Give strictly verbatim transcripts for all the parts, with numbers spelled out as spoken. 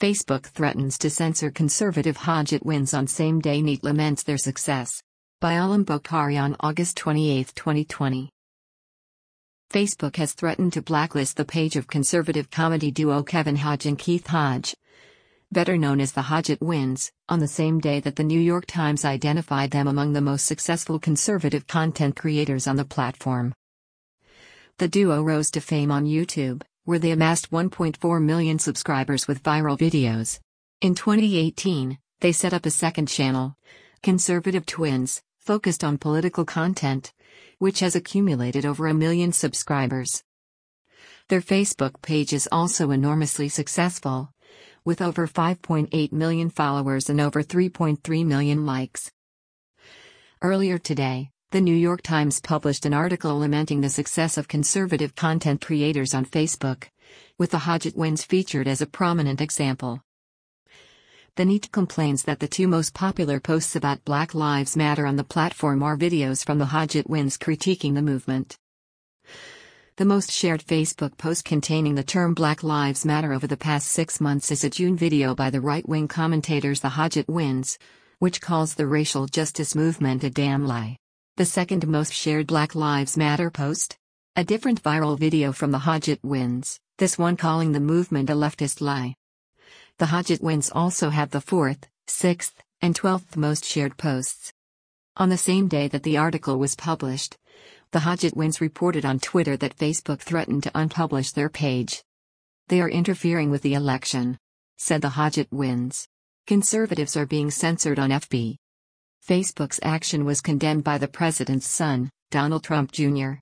Facebook threatens to censor conservative Hodget wins on same day. NEET laments their success. By Alam Bokhari on August twenty-eighth, twenty twenty. Facebook has threatened to blacklist the page of conservative comedy duo Kevin Hodge and Keith Hodge, better known as the Hodget Wins, on the same day that the New York Times identified them among the most successful conservative content creators on the platform. The duo rose to fame on YouTube, where they amassed one point four million subscribers with viral videos. In twenty eighteen, they set up a second channel, Conservative Twins, focused on political content, which has accumulated over a million subscribers. Their Facebook page is also enormously successful, with over five point eight million followers and over three point three million likes. Earlier today, the New York Times published an article lamenting the success of conservative content creators on Facebook, with the Hodget Wins featured as a prominent example. The NEET complains that the two most popular posts about Black Lives Matter on the platform are videos from the Hodget Wins critiquing the movement. The most shared Facebook post containing the term Black Lives Matter over the past six months is a June video by the right-wing commentators the Hodget Wins, which calls the racial justice movement a damn lie. The second most shared Black Lives Matter post? A different viral video from the Hodget Wins, this one calling the movement a leftist lie. The Hodget Wins also have the fourth, sixth, and twelfth most shared posts. On the same day that the article was published, the Hodget Wins reported on Twitter that Facebook threatened to unpublish their page. They are interfering with the election, said the Hodget Wins. Conservatives are being censored on F B. Facebook's action was condemned by the president's son, Donald Trump Junior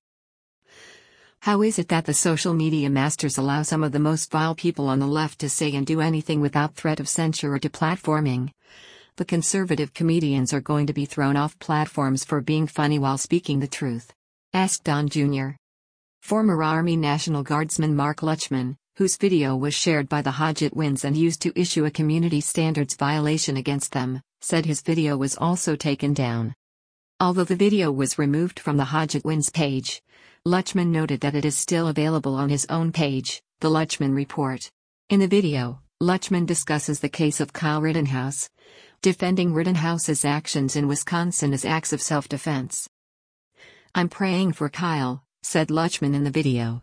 How is it that the social media masters allow some of the most vile people on the left to say and do anything without threat of censure or deplatforming? The conservative comedians are going to be thrown off platforms for being funny while speaking the truth, asked Don Junior Former Army National Guardsman Mark Lutchman, whose video was shared by the Hodget Wins and used to issue a community standards violation against them, said his video was also taken down. Although the video was removed from the Hodget Wins page, Lutchman noted that it is still available on his own page, the Lutchman Report. In the video, Lutchman discusses the case of Kyle Rittenhouse, defending Rittenhouse's actions in Wisconsin as acts of self-defense. "I'm praying for Kyle," said Lutchman in the video.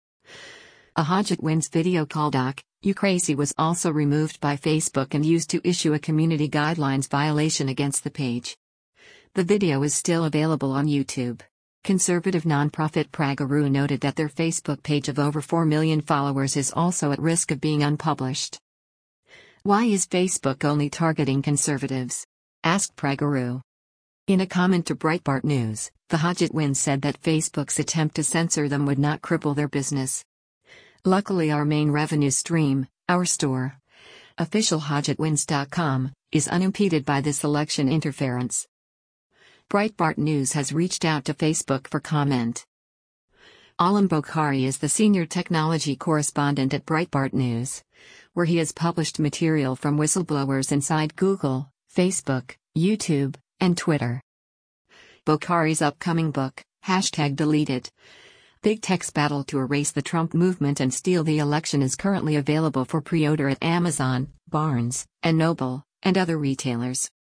A Hodget Wins video called Doc, You Crazy was also removed by Facebook and used to issue a community guidelines violation against the page. The video is still available on YouTube. Conservative nonprofit Praguru noted that their Facebook page of over four million followers is also at risk of being unpublished. Why is Facebook only targeting conservatives? Asked Praguru. In a comment to Breitbart News, the Hodget Wins said that Facebook's attempt to censor them would not cripple their business. Luckily, our main revenue stream, our store, official hodget wins dot com, is unimpeded by this election interference. Breitbart News has reached out to Facebook for comment. Alam Bokhari is the senior technology correspondent at Breitbart News, where he has published material from whistleblowers inside Google, Facebook, YouTube, and Twitter. Bokhari's upcoming book, hashtag deleted, Big Tech's Battle to Erase the Trump Movement and Steal the Election, is currently available for pre-order at Amazon, Barnes and Noble, and other retailers.